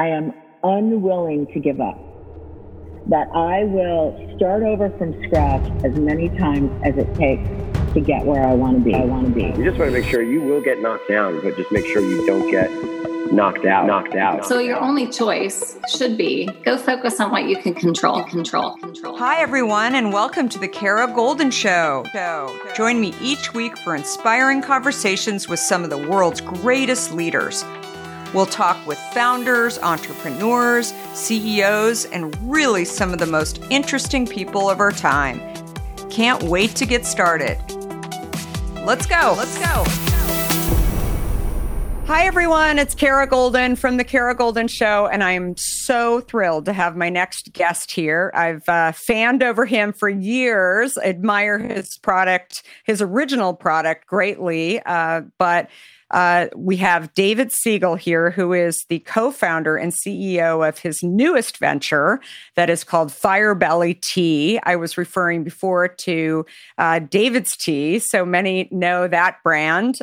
I am unwilling to give up, that I will start over from scratch as many times as it takes to get where I want to be. You just want to make sure you will get knocked down, but just make sure you don't get knocked out. So your only choice should be go focus on what you can control. Hi, everyone, and welcome to the Kara Goldin Show. Join me each week for inspiring conversations with some of the world's greatest leaders. We'll talk with founders, entrepreneurs, CEOs, and really some of the most interesting people of our time. Can't wait to get started. Let's go. Hi, everyone. It's Kara Goldin from The Kara Goldin Show, and I'm so thrilled to have my next guest here. I've fanned over him for years, admire his product, his original product greatly, but we have David Siegel here, who is the co-founder and CEO of his newest venture that is called Fire Belly Tea. I was referring before to David's Tea, so many know that brand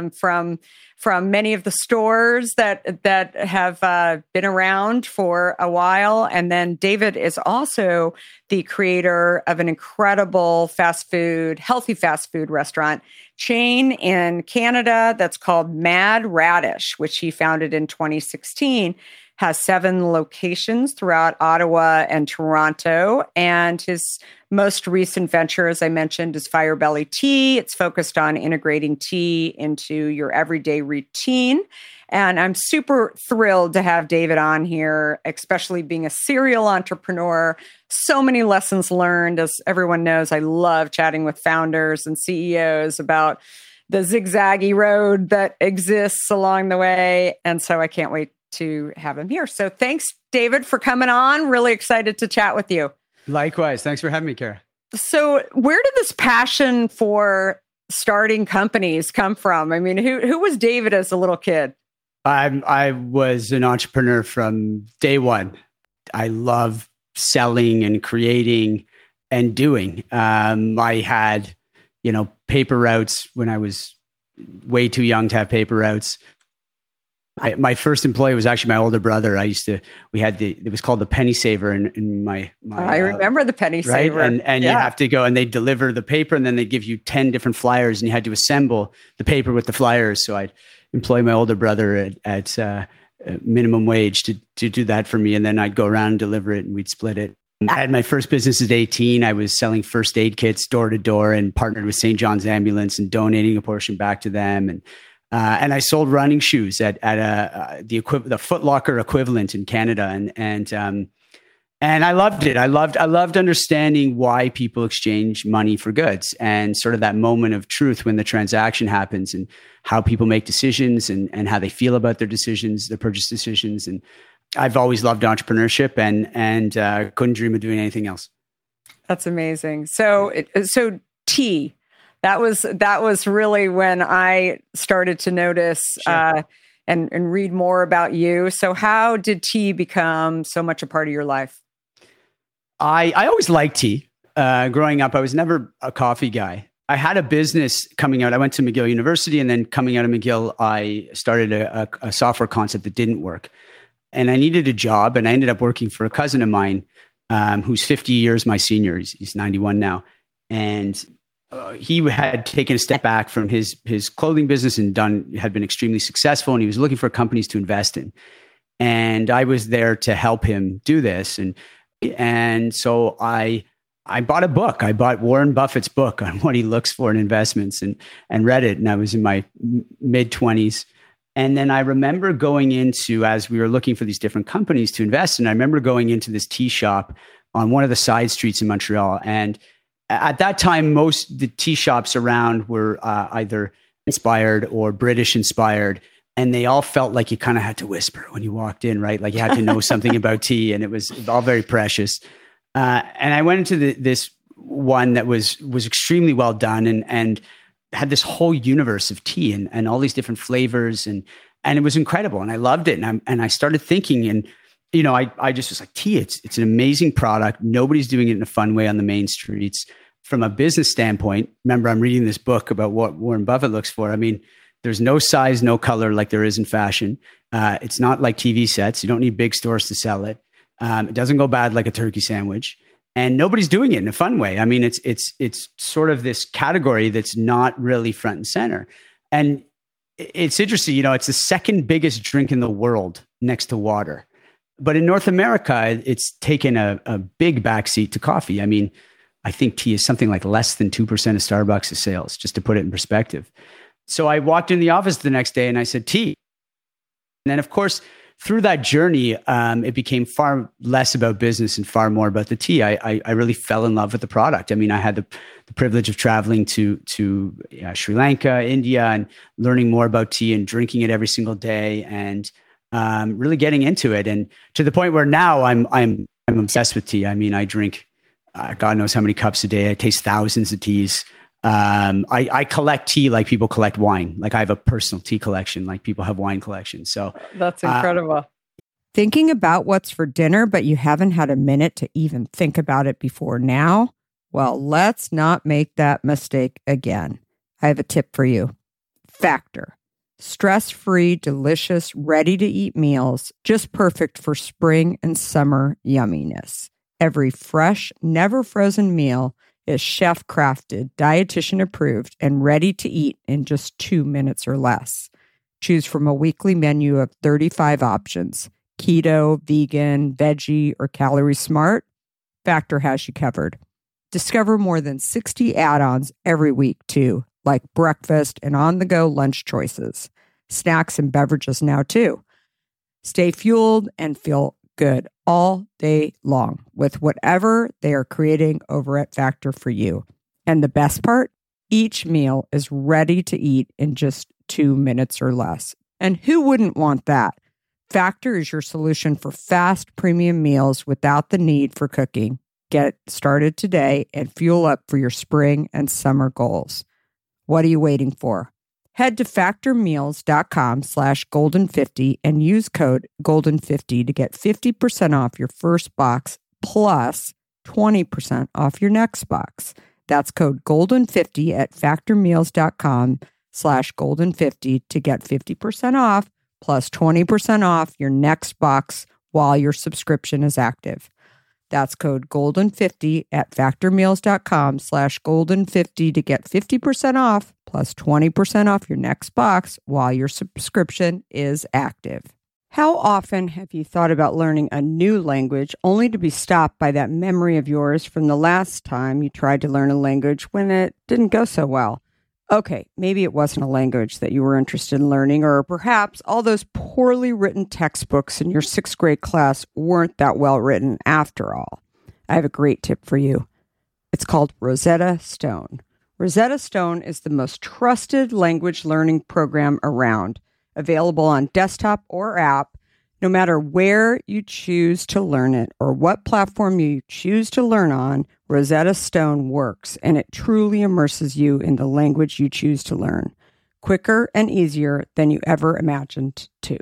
from many of the stores that have been around for a while. And then David is also the creator of an incredible healthy fast food restaurant chain in Canada that's called Mad Radish, which he founded in 2016, has 7 locations throughout Ottawa and Toronto. And his most recent venture, as I mentioned, is Fire Belly Tea. It's focused on integrating tea into your everyday routine. And I'm super thrilled to have David on here, especially being a serial entrepreneur. So many lessons learned. As everyone knows, I love chatting with founders and CEOs about the zigzaggy road that exists along the way. And so I can't wait to have him here. So thanks, David, for coming on. Really excited to chat with you. Likewise. Thanks for having me, Kara. So where did this passion for starting companies come from? I mean, who was David as a little kid? I was an entrepreneur from day one. I love selling and creating and doing. I had, paper routes when I was way too young to have paper routes. My first employee was actually my older brother. It was called the Penny Saver in my I remember the Penny Saver. Right? And you have to go and they deliver the paper and then they give you 10 different flyers and you had to assemble the paper with the flyers. So I'd employ my older brother at minimum wage to do that for me. And then I'd go around and deliver it and we'd split it. I had my first business at 18. I was selling first aid kits door to door and partnered with St. John's Ambulance and donating a portion back to them. And I sold running shoes at the Foot Locker equivalent in Canada, and I loved it. I loved understanding why people exchange money for goods, and sort of that moment of truth when the transaction happens, and how people make decisions, and how they feel about their decisions, their purchase decisions. And I've always loved entrepreneurship, and couldn't dream of doing anything else. That's amazing. So tea. That was really when I started to notice and read more about you. So how did tea become so much a part of your life? I always liked tea. Growing up, I was never a coffee guy. I had a business coming out. I went to McGill University, and then coming out of McGill, I started a software concept that didn't work. And I needed a job, and I ended up working for a cousin of mine who's 50 years my senior. He's 91 now. And he had taken a step back from his clothing business and had been extremely successful, and he was looking for companies to invest in. And I was there to help him do this. And so I bought a book. I bought Warren Buffett's book on what he looks for in investments and read it. And I was in my mid-20s. And then I remember going into, as we were looking for these different companies to invest in, I remember going into this tea shop on one of the side streets in Montreal. And at that time, most the tea shops around were either inspired or British inspired. And they all felt like you kind of had to whisper when you walked in, right? Like you had to know something about tea, and it was all very precious. And I went into this one that was extremely well done and had this whole universe of tea and all these different flavors. And it was incredible. And I loved it. And I started thinking, and I just was like, tea, it's an amazing product. Nobody's doing it in a fun way on the main streets. From a business standpoint, remember, I'm reading this book about what Warren Buffett looks for. I mean, There's no size, no color like there is in fashion. It's not like TV sets. You don't need big stores to sell it. It doesn't go bad like a turkey sandwich. And nobody's doing it in a fun way. I mean, it's sort of this category that's not really front and center. And it's interesting, it's the second biggest drink in the world next to water. But in North America, it's taken a big backseat to coffee. I mean, I think tea is something like less than 2% of Starbucks' sales, just to put it in perspective. So I walked in the office the next day and I said, tea. And then, of course, through that journey, it became far less about business and far more about the tea. I really fell in love with the product. I mean, I had the privilege of traveling to Sri Lanka, India, and learning more about tea and drinking it every single day and really getting into it. And to the point where now I'm obsessed with tea. I mean, I drink God knows how many cups a day. I taste thousands of teas. I collect tea like people collect wine. Like I have a personal tea collection, like people have wine collections. So that's incredible. Thinking about what's for dinner, but you haven't had a minute to even think about it before now? Well, let's not make that mistake again. I have a tip for you. Factor. Stress-free, delicious, ready-to-eat meals, just perfect for spring and summer yumminess. Every fresh, never frozen meal is chef-crafted, dietitian-approved, and ready to eat in just 2 minutes or less. Choose from a weekly menu of 35 options. Keto, vegan, veggie, or calorie smart. Factor has you covered. Discover more than 60 add-ons every week, too, like breakfast and on-the-go lunch choices. Snacks and beverages now, too. Stay fueled and feel good all day long with whatever they are creating over at Factor for you. And the best part, each meal is ready to eat in just 2 minutes or less. And who wouldn't want that? Factor is your solution for fast premium meals without the need for cooking. Get started today and fuel up for your spring and summer goals. What are you waiting for? Head to factormeals.com/golden50 and use code golden50 to get 50% off your first box plus 20% off your next box. That's code golden50 at factormeals.com/golden50 to get 50% off plus 20% off your next box while your subscription is active. That's code golden50 at factormeals.com/golden50 to get 50% off plus 20% off your next box while your subscription is active. How often have you thought about learning a new language only to be stopped by that memory of yours from the last time you tried to learn a language when it didn't go so well? Okay, maybe it wasn't a language that you were interested in learning, or perhaps all those poorly written textbooks in your 6th grade class weren't that well written after all. I have a great tip for you. It's called Rosetta Stone. Rosetta Stone is the most trusted language learning program around, available on desktop or app, no matter where you choose to learn it or what platform you choose to learn on. Rosetta Stone works, and it truly immerses you in the language you choose to learn, quicker and easier than you ever imagined to.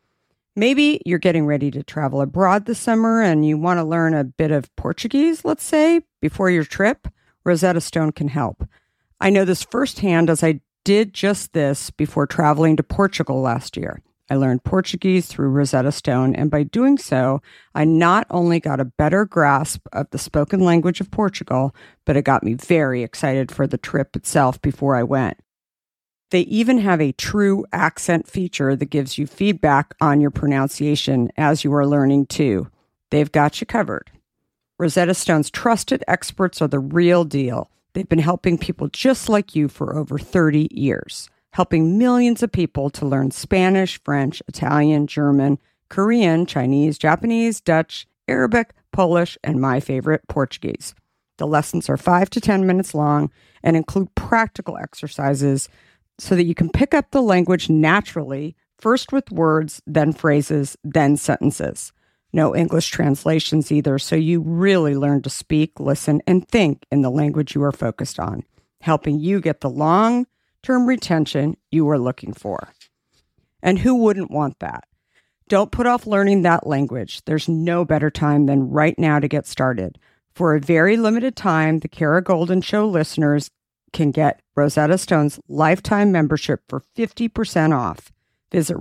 Maybe you're getting ready to travel abroad this summer and you want to learn a bit of Portuguese, let's say, before your trip. Rosetta Stone can help. I know this firsthand as I did just this before traveling to Portugal last year. I learned Portuguese through Rosetta Stone, and by doing so, I not only got a better grasp of the spoken language of Portugal, but it got me very excited for the trip itself before I went. They even have a true accent feature that gives you feedback on your pronunciation as you are learning too. They've got you covered. Rosetta Stone's trusted experts are the real deal. They've been helping people just like you for over 30 years. Helping millions of people to learn Spanish, French, Italian, German, Korean, Chinese, Japanese, Dutch, Arabic, Polish, and my favorite, Portuguese. The lessons are 5 to 10 minutes long and include practical exercises so that you can pick up the language naturally, first with words, then phrases, then sentences. No English translations either, so you really learn to speak, listen, and think in the language you are focused on, helping you get the long-term retention you are looking for. And who wouldn't want that? Don't put off learning that language. There's no better time than right now to get started. For a very limited time, the Kara Golden Show listeners can get Rosetta Stone's lifetime membership for 50% off. Visit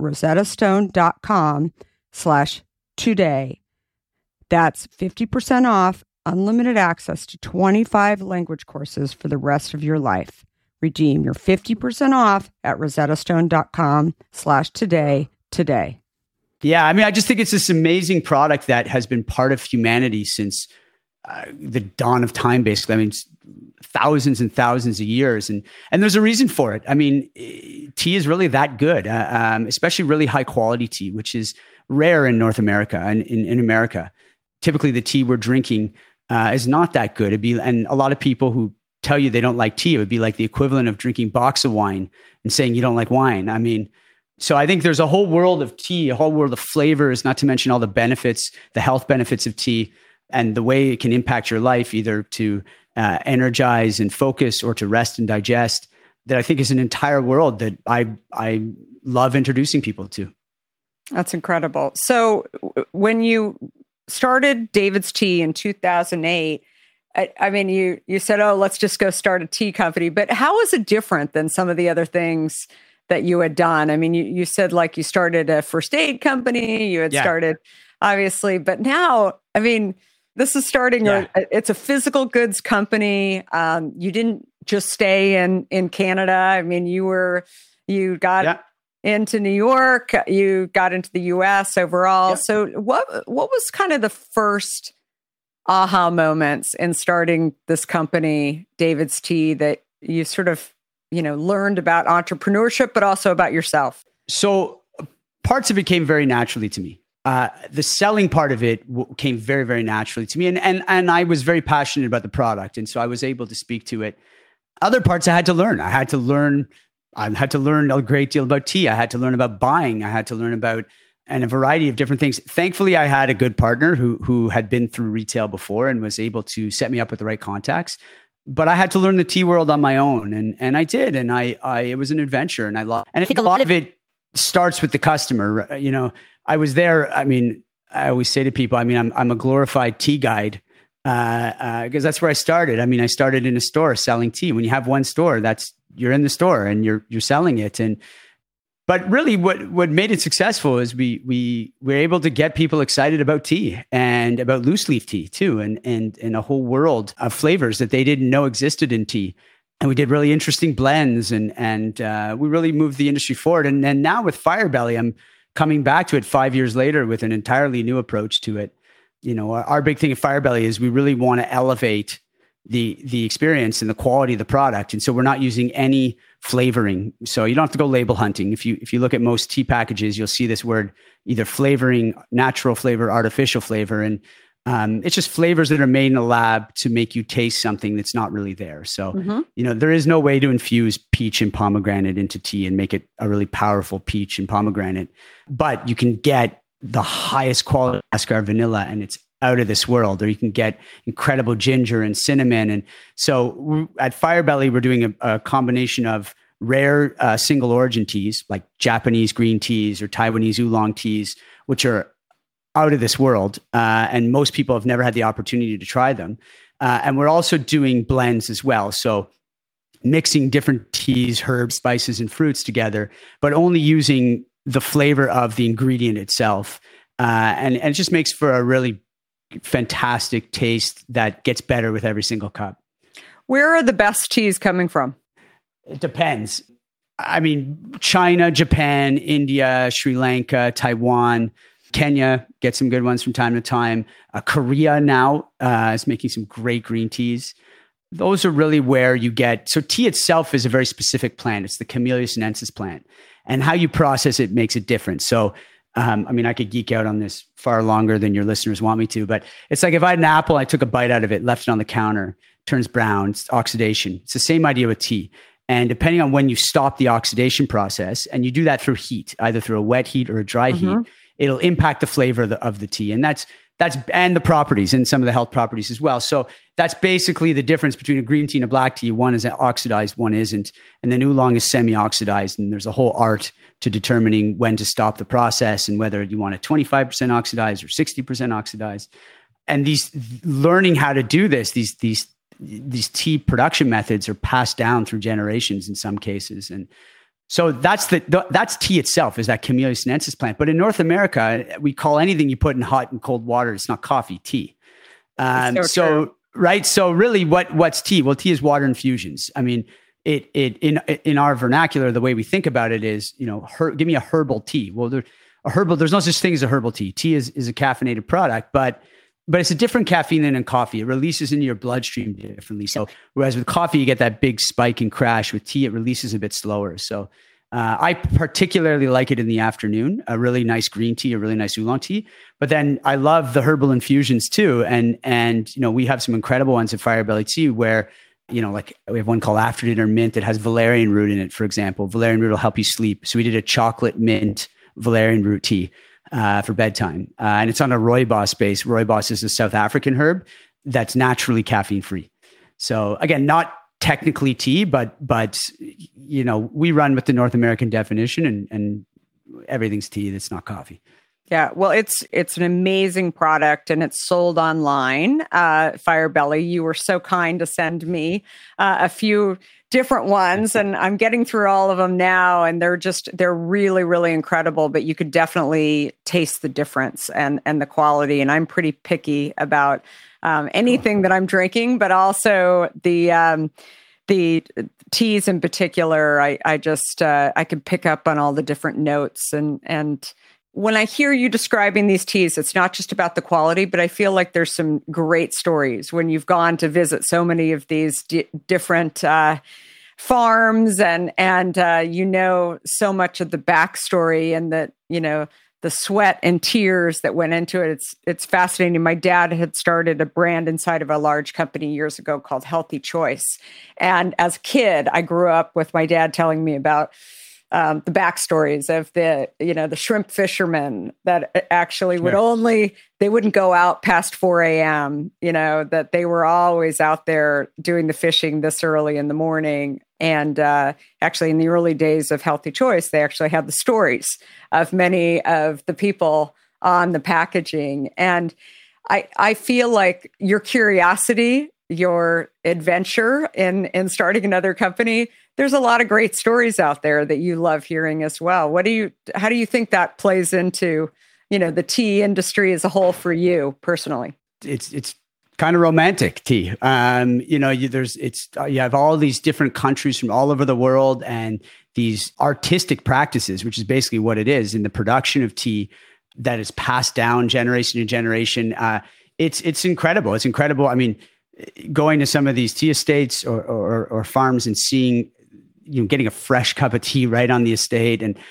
rosettastone.com/today. That's 50% off, unlimited access to 25 language courses for the rest of your life. Redeem your 50% off at rosettastone.com/today today. Yeah, I mean, I just think it's this amazing product that has been part of humanity since the dawn of time, basically. I mean, it's thousands and thousands of years. And there's a reason for it. I mean, tea is really that good, especially really high quality tea, which is rare in North America and in America. Typically, the tea we're drinking is not that good. And a lot of people who tell you they don't like tea, it would be like the equivalent of drinking box of wine and saying you don't like wine. I mean, so I think there's a whole world of tea, a whole world of flavors, not to mention all the benefits, the health benefits of tea and the way it can impact your life, either to energize and focus or to rest and digest, that I think is an entire world that I love introducing people to. That's incredible. So when you started David's Tea in 2008, I mean, you said, oh, let's just go start a tea company. But how is it different than some of the other things that you had done? I mean, you said like you started a first aid company, you had started, obviously, but now, I mean, this is starting, it's a physical goods company. You didn't just stay in Canada. I mean, you got into New York, you got into the US overall. Yeah. So what was kind of the first aha moments in starting this company, David's Tea, that you sort of, learned about entrepreneurship, but also about yourself? So parts of it came very naturally to me. The selling part of it came very, very naturally to me. And I was very passionate about the product. And so I was able to speak to it. Other parts I had to learn. I had to learn a great deal about tea. I had to learn about buying. I had to learn about a variety of different things. Thankfully, I had a good partner who had been through retail before and was able to set me up with the right contacts. But I had to learn the tea world on my own. And I did. And it was an adventure. And I think a lot of it starts with the customer. I was there. I mean, I always say to people, I mean, I'm a glorified tea guide because that's where I started. I mean, I started in a store selling tea. When you have one store, you're in the store and you're selling it. But really what made it successful is we were able to get people excited about tea and about loose leaf tea too, and a whole world of flavors that they didn't know existed in tea. And we did really interesting blends and we really moved the industry forward. And then now with Firebelly, I'm coming back to it 5 years later with an entirely new approach to it. Our big thing at Firebelly is we really want to elevate the experience and the quality of the product. And so we're not using any flavoring. So you don't have to go label hunting. If you look at most tea packages, you'll see this word, either flavoring, natural flavor, artificial flavor. And it's just flavors that are made in a lab to make you taste something that's not really there. So, there is no way to infuse peach and pomegranate into tea and make it a really powerful peach and pomegranate. But you can get the highest quality Ascar vanilla and it's out of this world, or you can get incredible ginger and cinnamon. And so at Firebelly, we're doing a combination of rare single origin teas like Japanese green teas or Taiwanese oolong teas, which are out of this world. And most people have never had the opportunity to try them. And we're also doing blends as well. So mixing different teas, herbs, spices, and fruits together, but only using the flavor of the ingredient itself. And it just makes for a really fantastic taste that gets better with every single cup. Where are the best teas coming from? It depends. I mean, China, Japan, India, Sri Lanka, Taiwan, Kenya get some good ones from time to time. Korea now is making some great green teas. Those are really where you get. So tea itself is a very specific plant. It's the Camellia sinensis plant. And how you process it makes it different. So I could geek out on this far longer than your listeners want me to, but it's like if I had an apple, I took a bite out of it, left it on the counter, turns brown, it's oxidation. It's the same idea with tea. And depending on when you stop the oxidation process, and you do that through heat, either through a wet heat or a dry heat, it'll impact the flavor of the tea. And that's and the properties and some of the health properties as well. So that's basically the difference between a green tea and a black tea. One is oxidized, one isn't. And then oolong is semi-oxidized. And there's a whole art to determining when to stop the process and whether you want it 25% oxidized or 60% oxidized. And learning how to do this, these these tea production methods are passed down through generations in some cases. And so that's tea itself, is that Camellia sinensis plant. But in North America, we call anything you put in hot and cold water, it's not coffee, tea. So really what's tea? Well, tea is water infusions. I mean, in our vernacular, the way we think about it is, give me a herbal tea. Well, there's no such thing as a herbal tea. Tea is a caffeinated product, but it's a different caffeine than in coffee. It releases into your bloodstream differently. So whereas with coffee, you get that big spike and crash, with tea, it releases a bit slower. So I particularly like it in the afternoon, a really nice green tea, a really nice oolong tea. But then I love the herbal infusions too. And we have some incredible ones at Firebelly Tea where, like we have one called After Dinner Mint that has valerian root in it, for example. Valerian root will help you sleep. So we did a chocolate mint valerian root tea for bedtime. And it's on a rooibos base. Rooibos is a South African herb that's naturally caffeine free. So again, not technically tea, but we run with the North American definition, and everything's tea that's not coffee. Yeah, well, it's an amazing product, and it's sold online. Firebelly, you were so kind to send me a few different ones, and I'm getting through all of them now, and they're really, really incredible. But you could definitely taste the difference and the quality. And I'm pretty picky about anything that I'm drinking, but also the teas in particular. I could pick up on all the different notes and. When I hear you describing these teas, it's not just about the quality, but I feel like there's some great stories when you've gone to visit so many of these different farms and so much of the backstory and the sweat and tears that went into it. It's fascinating. My dad had started a brand inside of a large company years ago called Healthy Choice. And as a kid, I grew up with my dad telling me about the backstories of the shrimp fishermen that actually they wouldn't go out past 4 a.m., that they were always out there doing the fishing this early in the morning. And actually in the early days of Healthy Choice, they actually had the stories of many of the people on the packaging. And I feel like your curiosity, your adventure in starting another company, there's a lot of great stories out there that you love hearing as well. How do you think that plays into, the tea industry as a whole for you personally? It's kind of romantic tea. You have all these different countries from all over the world and these artistic practices, which is basically what it is in the production of tea that is passed down generation to generation. It's incredible. It's incredible. I mean, going to some of these tea estates or farms and seeing, getting a fresh cup of tea right on the estate and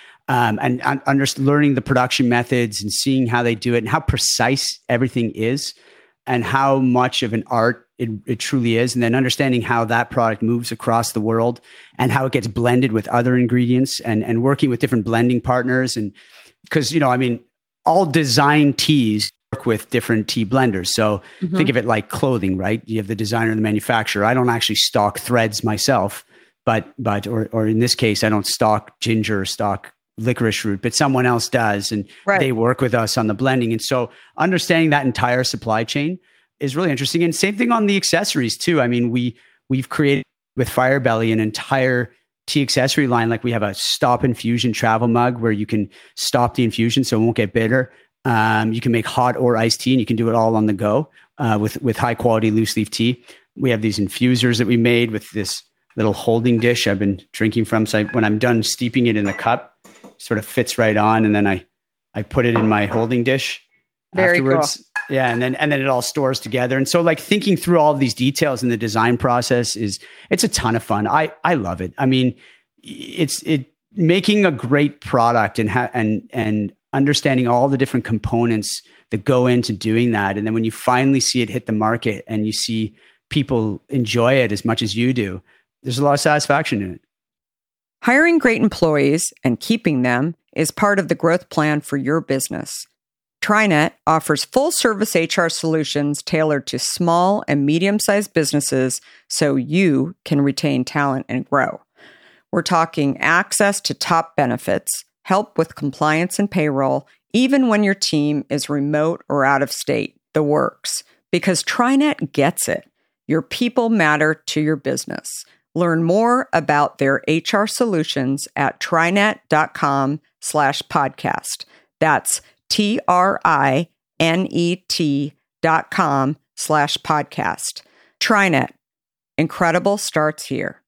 learning the production methods and seeing how they do it and how precise everything is and how much of an art it truly is. And then understanding how that product moves across the world and how it gets blended with other ingredients and working with different blending partners. And because, all design teas work with different tea blenders. So think of it like clothing, right? You have the designer and the manufacturer. I don't actually stock threads myself, but in this case, I don't stock ginger or stock licorice root, but someone else does. And they work with us on the blending. And so understanding that entire supply chain is really interesting. And same thing on the accessories too. I mean, we've created with Firebelly an entire tea accessory line. Like we have a stop infusion travel mug where you can stop the infusion so it won't get bitter. You can make hot or iced tea and you can do it all on the go with high quality loose leaf tea. We have these infusers that we made with this little holding dish I've been drinking from. So when I'm done steeping it in the cup, it sort of fits right on. And then I put it in my holding dish afterwards. Cool. Yeah. And then it all stores together. And so like thinking through all of these details in the design process it's a ton of fun. I love it. I mean, it's making a great product and understanding all the different components that go into doing that. And then when you finally see it hit the market and you see people enjoy it as much as you do, there's a lot of satisfaction in it. Hiring great employees and keeping them is part of the growth plan for your business. TriNet offers full-service HR solutions tailored to small and medium-sized businesses so you can retain talent and grow. We're talking access to top benefits, help with compliance and payroll, even when your team is remote or out of state, the works. Because TriNet gets it. Your people matter to your business. Learn more about their HR solutions at trinet.com/podcast. That's TRINET.com/podcast. TriNet. Incredible starts here.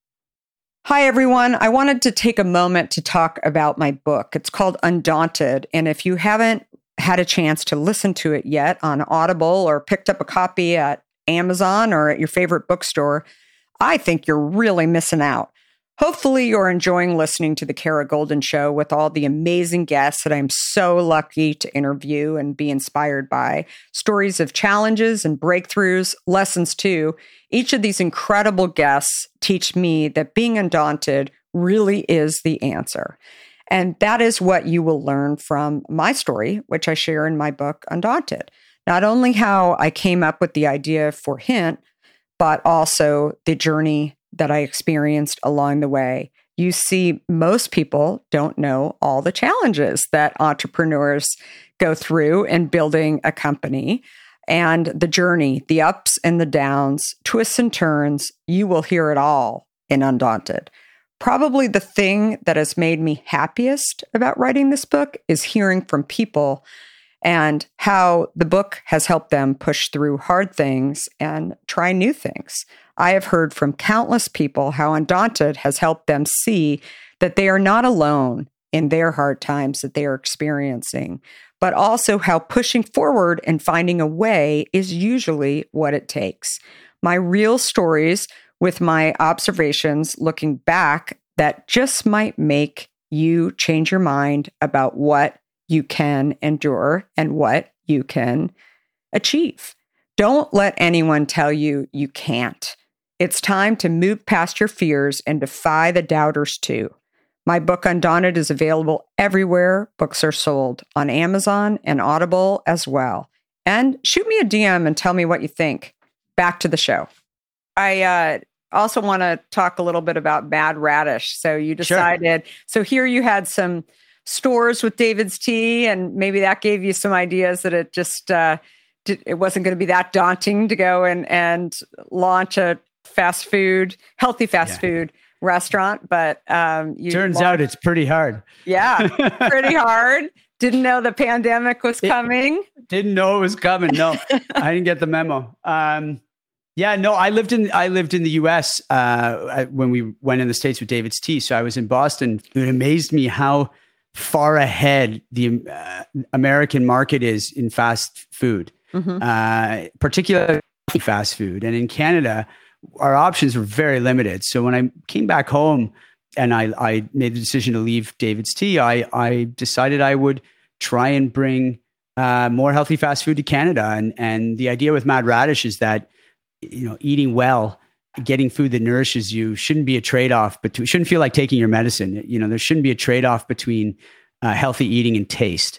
Hi, everyone. I wanted to take a moment to talk about my book. It's called Undaunted. And if you haven't had a chance to listen to it yet on Audible or picked up a copy at Amazon or at your favorite bookstore, I think you're really missing out. Hopefully, you're enjoying listening to The Kara Goldin Show with all the amazing guests that I'm so lucky to interview and be inspired by. Stories of challenges and breakthroughs, lessons too. Each of these incredible guests teach me that being undaunted really is the answer. And that is what you will learn from my story, which I share in my book, Undaunted. Not only how I came up with the idea for Hint, but also the journey that I experienced along the way. You see, most people don't know all the challenges that entrepreneurs go through in building a company and the journey, the ups and the downs, twists and turns. You will hear it all in Undaunted. Probably the thing that has made me happiest about writing this book is hearing from people and how the book has helped them push through hard things and try new things. I have heard from countless people how Undaunted has helped them see that they are not alone in their hard times that they are experiencing, but also how pushing forward and finding a way is usually what it takes. My real stories with my observations looking back that just might make you change your mind about what you can endure and what you can achieve. Don't let anyone tell you you can't. It's time to move past your fears and defy the doubters too. My book Undaunted is available everywhere books are sold, on Amazon and Audible as well. And shoot me a DM and tell me what you think. Back to the show. I also want to talk a little bit about Mad Radish. So you decided, So here you had some stores with David's Tea, and maybe that gave you some ideas that it just, it wasn't going to be that daunting to go and launch a healthy fast food restaurant. But turns out it's pretty hard. Yeah, pretty hard. Didn't know the pandemic was coming. Didn't know it was coming. No, I didn't get the memo. I lived in the US when we went in the States with David's Tea. So I was in Boston. It amazed me how far ahead the American market is in fast food, particularly fast food. And in Canada, our options were very limited. So when I came back home and I made the decision to leave David's Tea, I decided I would try and bring more healthy fast food to Canada. And the idea with Mad Radish is that, eating well, getting food that nourishes you shouldn't be a trade-off, but it shouldn't feel like taking your medicine. There shouldn't be a trade-off between healthy eating and taste.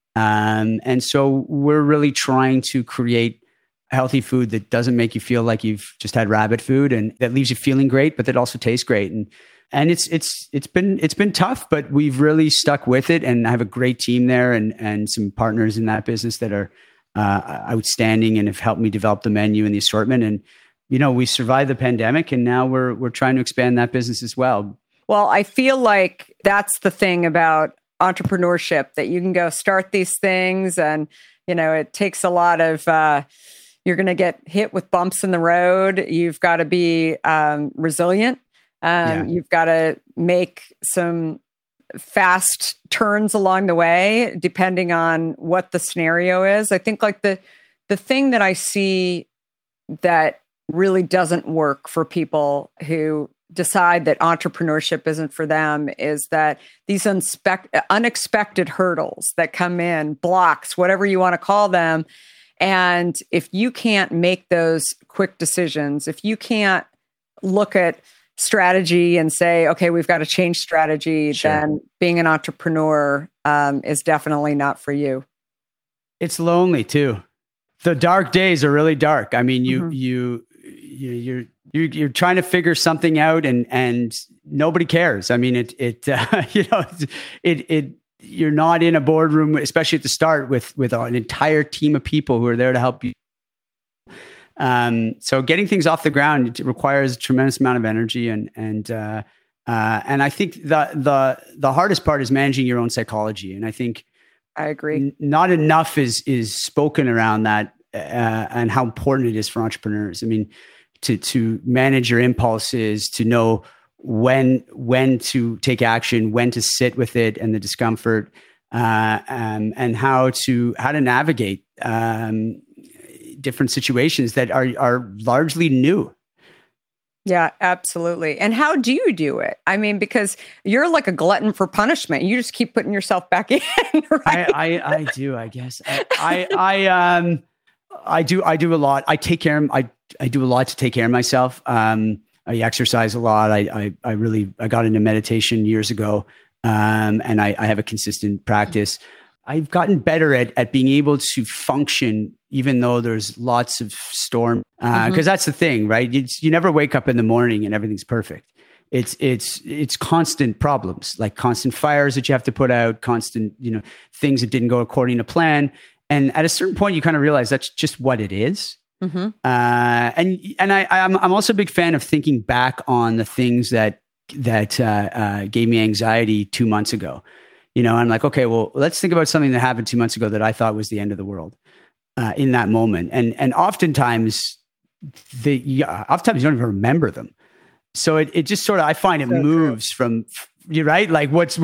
And so we're really trying to create healthy food that doesn't make you feel like you've just had rabbit food and that leaves you feeling great, but that also tastes great. And it's been tough, but we've really stuck with it. And I have a great team there and some partners in that business that are outstanding and have helped me develop the menu and the assortment. And we survived the pandemic, and now we're trying to expand that business as well. Well, I feel like that's the thing about entrepreneurship, that you can go start these things and, it takes a lot of, you're going to get hit with bumps in the road. You've got to be resilient. You've got to make some fast turns along the way, depending on what the scenario is. I think like the thing that I see that really doesn't work for people who decide that entrepreneurship isn't for them is that these unexpected hurdles that come in, blocks, whatever you want to call them. And if you can't make those quick decisions, if you can't look at strategy and say, okay, we've got to change strategy, then being an entrepreneur is definitely not for you. It's lonely too. The dark days are really dark. I mean, you're trying to figure something out and nobody cares. I mean, you're not in a boardroom, especially at the start with an entire team of people who are there to help you. So getting things off the ground, it requires a tremendous amount of energy, and I think the hardest part is managing your own psychology. And I think I agree. Not enough is spoken around that, and how important it is for entrepreneurs. I mean, to manage your impulses, to know when to take action, when to sit with it and the discomfort, and how to navigate different situations that are largely new. Yeah, absolutely. And how do you do it? I mean, because you're like a glutton for punishment. You just keep putting yourself back in, right? I do, I guess. I do a lot. I do a lot to take care of myself. I exercise a lot. I got into meditation years ago. And I have a consistent practice. I've gotten better at being able to function even though there's lots of storm. Because that's the thing, right? You never wake up in the morning and everything's perfect. It's constant problems, like constant fires that you have to put out, constant, things that didn't go according to plan. And at a certain point, you kind of realize that's just what it is. Mm-hmm. And I'm also a big fan of thinking back on the things that gave me anxiety 2 months ago. I'm like, okay, well, let's think about something that happened 2 months ago that I thought was the end of the world in that moment. And oftentimes you don't even remember them. So it just sort of, I find it so moves true. From, you're right. Like what's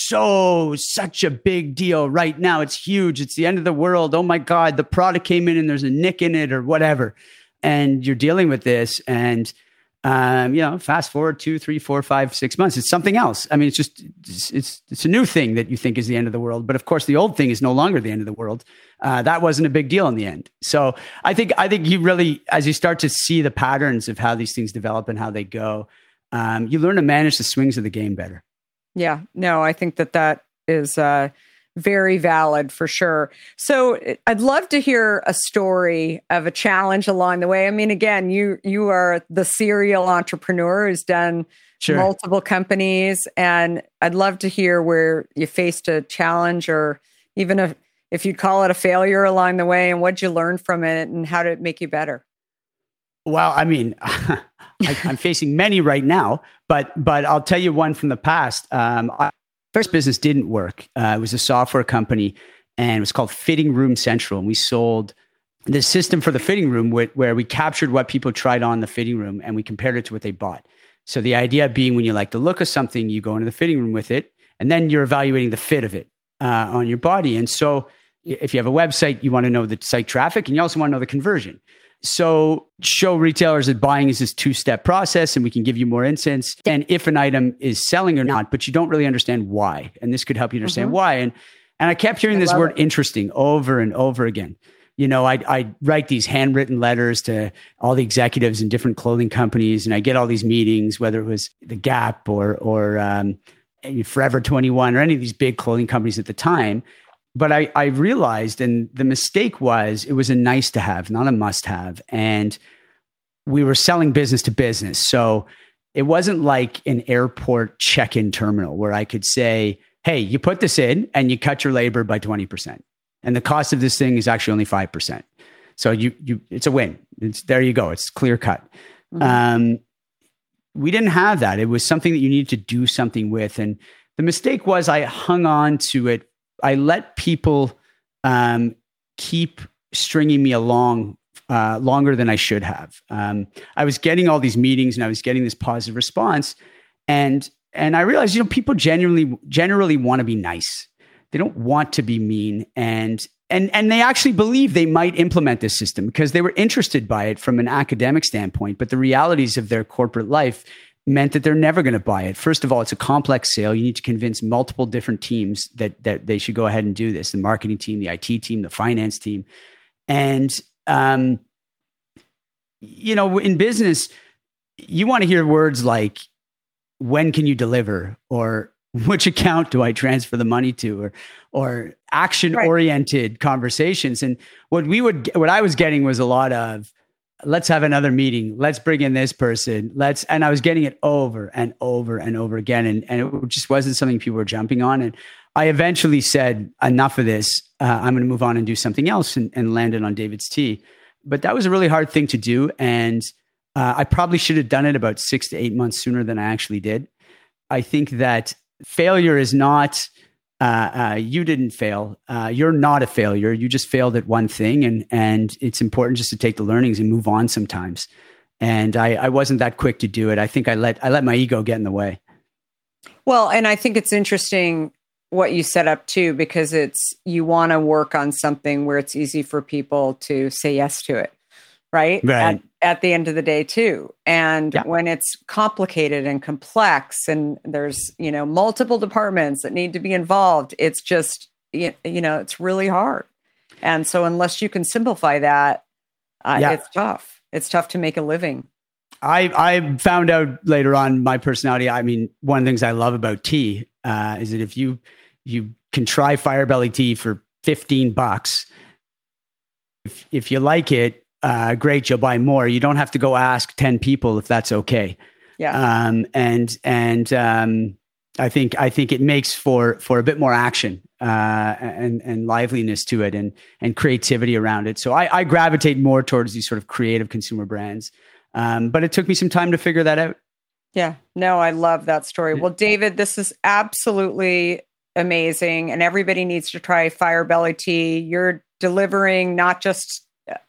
such a big deal right now. It's huge. It's the end of the world. Oh my God, the product came in and there's a nick in it or whatever. And you're dealing with this and, fast forward 2, 3, 4, 5, 6 months. It's something else. I mean, it's just, it's a new thing that you think is the end of the world. But of course, the old thing is no longer the end of the world. That wasn't a big deal in the end. So I think you really, as you start to see the patterns of how these things develop and how they go, you learn to manage the swings of the game better. Yeah, no, I think that is very valid for sure. So I'd love to hear a story of a challenge along the way. I mean, again, you are the serial entrepreneur who's done multiple companies, and I'd love to hear where you faced a challenge or even if you'd call it a failure along the way, and what'd you learn from it and how did it make you better? Well, I mean, I'm facing many right now, but I'll tell you one from the past. First business didn't work. It was a software company and it was called Fitting Room Central. And we sold the system for the fitting room where we captured what people tried on the fitting room and we compared it to what they bought. So the idea being when you like the look of something, you go into the fitting room with it and then you're evaluating the fit of it on your body. And so if you have a website, you want to know the site traffic and you also want to know the conversion. So show retailers that buying is this 2-step process and we can give you more insights and if an item is selling or not, but you don't really understand why. And this could help you understand why. And I kept hearing this word interesting over and over again. I'd write these handwritten letters to all the executives in different clothing companies and I get all these meetings, whether it was the Gap or Forever 21 or any of these big clothing companies at the time. But I realized, and the mistake was, it was a nice to have, not a must have. And we were selling business to business. So it wasn't like an airport check-in terminal where I could say, hey, you put this in and you cut your labor by 20%. And the cost of this thing is actually only 5%. So it's a win. There you go. It's clear cut. Mm-hmm. We didn't have that. It was something that you needed to do something with. And the mistake was I hung on to it. I let people keep stringing me along longer than I should have. I was getting all these meetings and I was getting this positive response. And I realized, people generally want to be nice. They don't want to be mean. And they actually believe they might implement this system because they were interested by it from an academic standpoint. But the realities of their corporate life meant that they're never going to buy it. First of all, it's a complex sale. You need to convince multiple different teams that they should go ahead and do this. The marketing team, the IT team, the finance team. And, in business, you want to hear words like, when can you deliver? Or which account do I transfer the money to? Or action-oriented conversations. And what I was getting was a lot of, let's have another meeting. Let's bring in this person. And I was getting it over and over and over again. And it just wasn't something people were jumping on. And I eventually said, enough of this. I'm going to move on and do something else and landed on David's Tea. But that was a really hard thing to do. And I probably should have done it about 6 to 8 months sooner than I actually did. I think that failure is not, you didn't fail. You're not a failure. You just failed at one thing. And it's important just to take the learnings and move on sometimes. And I wasn't that quick to do it. I think I let my ego get in the way. Well, and I think it's interesting what you set up too, because you want to work on something where it's easy for people to say yes to it, right? At the end of the day too. And when it's complicated and complex and there's, multiple departments that need to be involved, it's just, it's really hard. And so unless you can simplify that, it's tough. It's tough to make a living. I found out later on my personality. I mean, one of the things I love about tea is that if you can try Firebelly tea for $15, if you like it, great, you'll buy more. You don't have to go ask 10 people if that's okay. Yeah. I think it makes for a bit more action and liveliness to it and creativity around it. So I gravitate more towards these sort of creative consumer brands. But it took me some time to figure that out. Yeah. No, I love that story. Well, David, this is absolutely amazing. And everybody needs to try Firebelly tea. You're delivering not just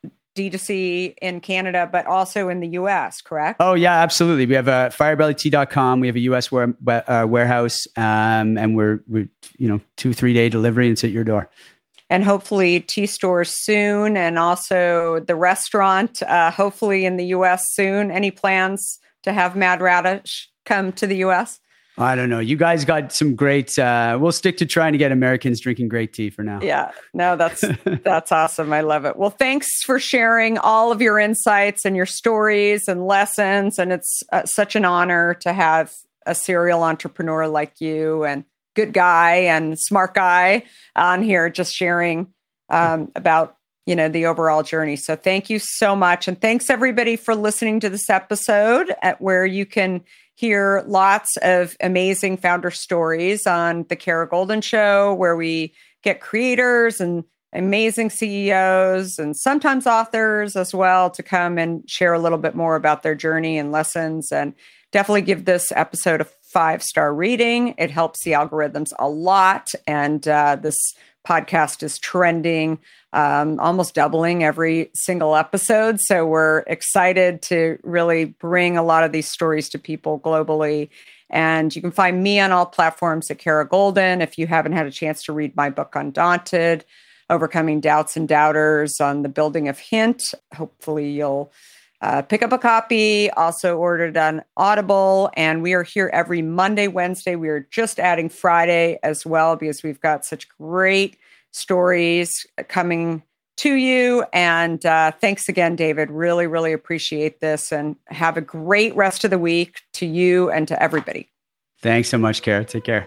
D2C in Canada, but also in the US, correct? Oh, yeah, absolutely. We have firebellytea.com. We have a US warehouse, and we're 2-3 day delivery, and it's at your door. And hopefully tea stores soon, and also the restaurant, hopefully in the US soon. Any plans to have Mad Radish come to the US? I don't know. You guys got some great, we'll stick to trying to get Americans drinking great tea for now. Yeah, no, that's awesome. I love it. Well, thanks for sharing all of your insights and your stories and lessons. And it's such an honor to have a serial entrepreneur like you and good guy and smart guy on here just sharing about, the overall journey. So thank you so much. And thanks everybody for listening to this episode where you can hear lots of amazing founder stories on the Kara Goldin Show, where we get creators and amazing CEOs and sometimes authors as well to come and share a little bit more about their journey and lessons. And definitely give this episode a 5-star rating. It helps the algorithms a lot. And this podcast is trending, almost doubling every single episode. So we're excited to really bring a lot of these stories to people globally. And you can find me on all platforms at Kara Goldin. If you haven't had a chance to read my book, Undaunted, Overcoming Doubts and Doubters on the Building of Hint, hopefully you'll pick up a copy, also ordered on Audible. And we are here every Monday, Wednesday. We are just adding Friday as well, because we've got such great stories coming to you. And thanks again, David. Really, really appreciate this. And have a great rest of the week to you and to everybody. Thanks so much, Kara. Take care.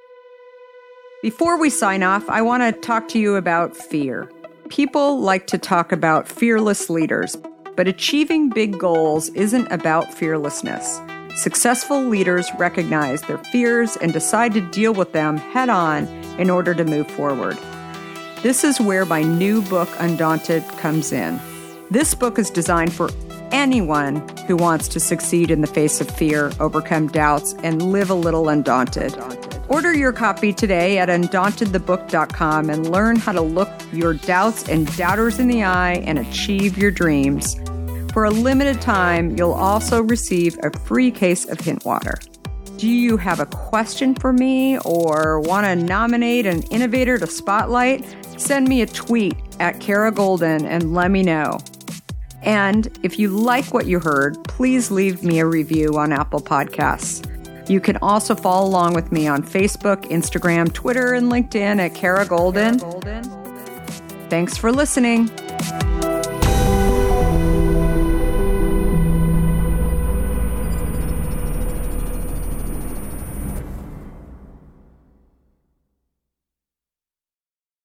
Before we sign off, I want to talk to you about fear. People like to talk about fearless leaders, but achieving big goals isn't about fearlessness. Successful leaders recognize their fears and decide to deal with them head on in order to move forward. This is where my new book, Undaunted, comes in. This book is designed for anyone who wants to succeed in the face of fear, overcome doubts, and live a little undaunted. Order your copy today at undauntedthebook.com and learn how to look your doubts and doubters in the eye and achieve your dreams. For a limited time, you'll also receive a free case of Hint Water. Do you have a question for me or want to nominate an innovator to spotlight? Send me a tweet at Kara Goldin and let me know. And if you like what you heard, please leave me a review on Apple Podcasts. You can also follow along with me on Facebook, Instagram, Twitter, and LinkedIn at Kara Goldin. Thanks for listening.